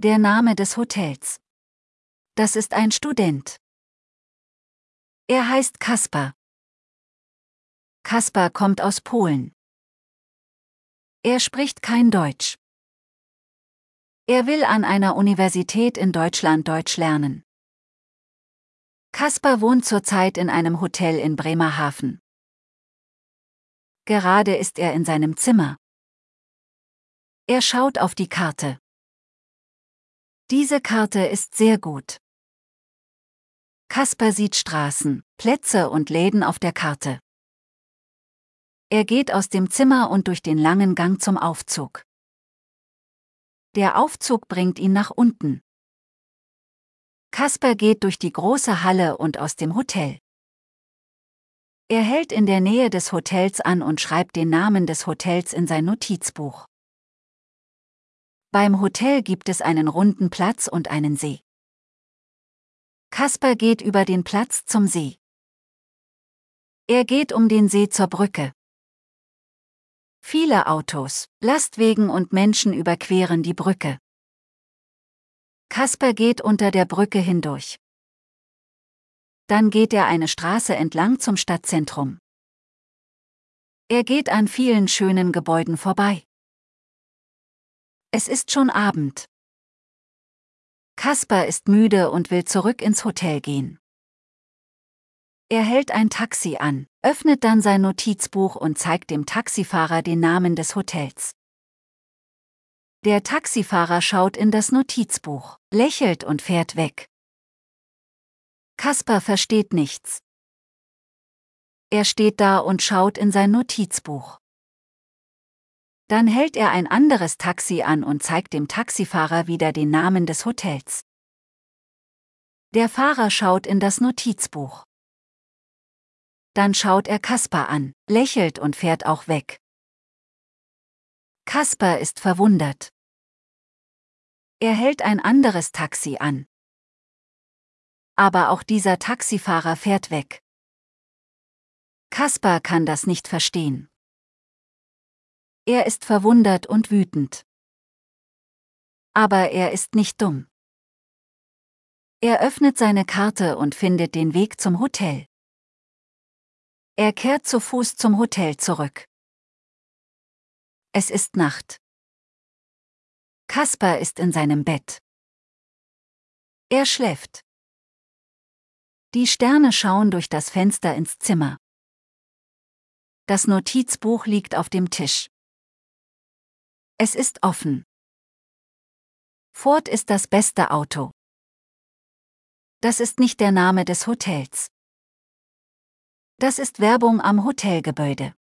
Der Name des Hotels. Das ist ein Student. Er heißt Kaspar. Kaspar kommt aus Polen. Er spricht kein Deutsch. Er will an einer Universität in Deutschland Deutsch lernen. Kaspar wohnt zurzeit in einem Hotel in Bremerhaven. Gerade ist er in seinem Zimmer. Er schaut auf die Karte. Diese Karte ist sehr gut. Kaspar sieht Straßen, Plätze und Läden auf der Karte. Er geht aus dem Zimmer und durch den langen Gang zum Aufzug. Der Aufzug bringt ihn nach unten. Kaspar geht durch die große Halle und aus dem Hotel. Er hält in der Nähe des Hotels an und schreibt den Namen des Hotels in sein Notizbuch. Beim Hotel gibt es einen runden Platz und einen See. Kaspar geht über den Platz zum See. Er geht um den See zur Brücke. Viele Autos, Lastwagen und Menschen überqueren die Brücke. Kaspar geht unter der Brücke hindurch. Dann geht er eine Straße entlang zum Stadtzentrum. Er geht an vielen schönen Gebäuden vorbei. Es ist schon Abend. Kaspar ist müde und will zurück ins Hotel gehen. Er hält ein Taxi an, öffnet dann sein Notizbuch und zeigt dem Taxifahrer den Namen des Hotels. Der Taxifahrer schaut in das Notizbuch, lächelt und fährt weg. Kaspar versteht nichts. Er steht da und schaut in sein Notizbuch. Dann hält er ein anderes Taxi an und zeigt dem Taxifahrer wieder den Namen des Hotels. Der Fahrer schaut in das Notizbuch. Dann schaut er Kaspar an, lächelt und fährt auch weg. Kaspar ist verwundert. Er hält ein anderes Taxi an. Aber auch dieser Taxifahrer fährt weg. Kaspar kann das nicht verstehen. Er ist verwundert und wütend. Aber er ist nicht dumm. Er öffnet seine Karte und findet den Weg zum Hotel. Er kehrt zu Fuß zum Hotel zurück. Es ist Nacht. Kaspar ist in seinem Bett. Er schläft. Die Sterne schauen durch das Fenster ins Zimmer. Das Notizbuch liegt auf dem Tisch. Es ist offen. Ford ist das beste Auto. Das ist nicht der Name des Hotels. Das ist Werbung am Hotelgebäude.